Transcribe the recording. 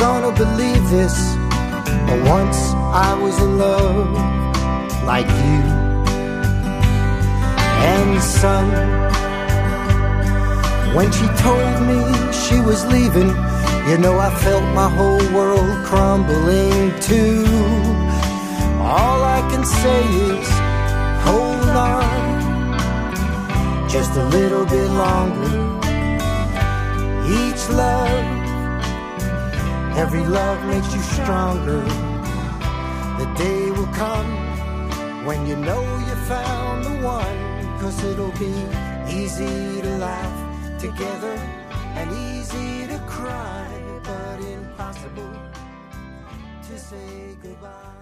gonna believe this, but once I was in love like you. And son, when she told me she was leaving, you know I felt my whole world crumbling too. All I can say is hold on just a little bit longer. Each love, every love makes you stronger. The day will come when you know you found the one, 'cause it'll be easy to laugh together and easy to cry, but impossible to say goodbye.